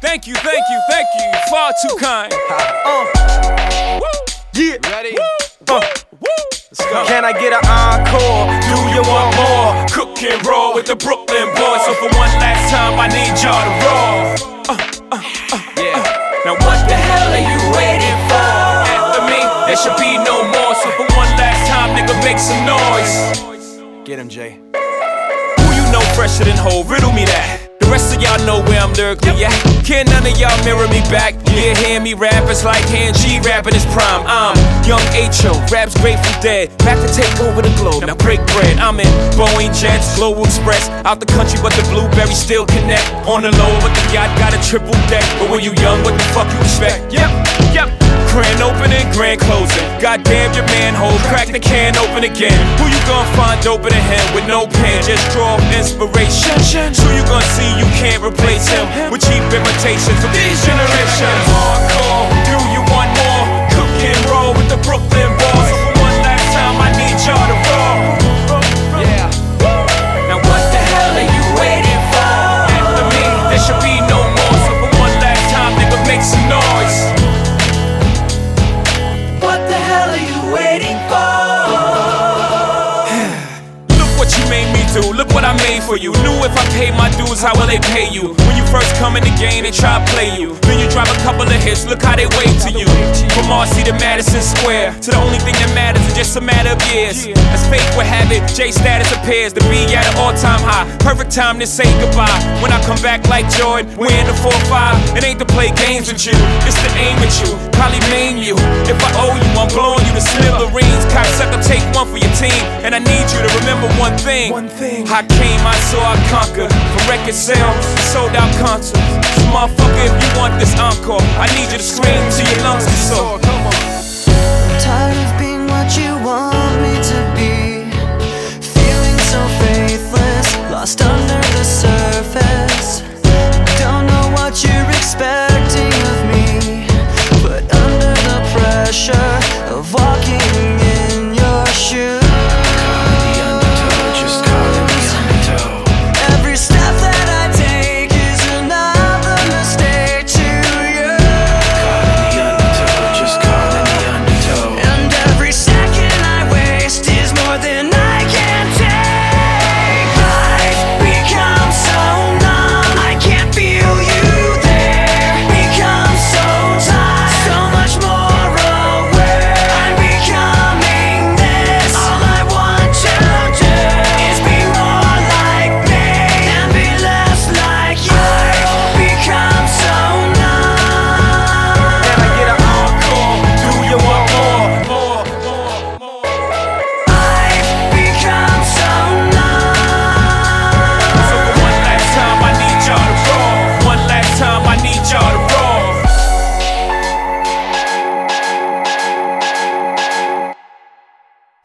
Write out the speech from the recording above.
Thank you, far too kind. Yeah. Ready? Let's go. Can I get an encore? Do you want more? Cook and roll with the Brooklyn boys. So for one last time, I need y'all to roll. Yeah. Now what the hell are you waiting for? After me, there should be no more. So for one last time, nigga, make some noise. Get him, Jay. Who you know fresher than Ho? Riddle me that. The rest of y'all know where I'm lyrically at. Can't none of y'all mirror me back. Yeah, hear me rap, it's like Han G rapping his prime. I'm Young H.O., raps Grateful Dead. Back to take over the globe, now break bread. I'm in Boeing Jets, Global Express. Out the country, but the blueberries still connect. On the low, but the yacht got a triple deck. But when you young, what the fuck you expect? Yep. Grand opening, grand closing. Goddamn your manhole, crack the can open again. Who you gonna find open a hand with no pen? Just draw inspiration. Who you gonna see you can't replace him with cheap imitations of these generations? Hardcore, do you want more? Cook and roll with the Brooklyn boys. So for one last time, I need y'all to roll. Yeah. Now what the hell are you waiting for? After me, there should be no more. So for one last time, nigga, make some noise. What the hell are you waiting for? Look what you made me do, look what I made for you. Knew if I paid my dues, how will they pay you? When you first come in the game, they try to play you. Then you drop a couple of hits, look how they wait to you. From Marcy to Madison Square, to the only thing that matters is just a matter of years. As fate would have it, J status appears to be at an all-time high. Perfect time to say goodbye. When I come back like Jordan, we're in the 4-5. It ain't to play games with you, it's to aim at you. Probably maim you. If I owe you, I'm blowing you to smithereens. Cocksucker, take one for your team. And I need you to remember one thing. I came, I saw, I conquered. From record sales, sold out concerts. So motherfucker, if you want this encore, I need you to scream till your lungs get sore.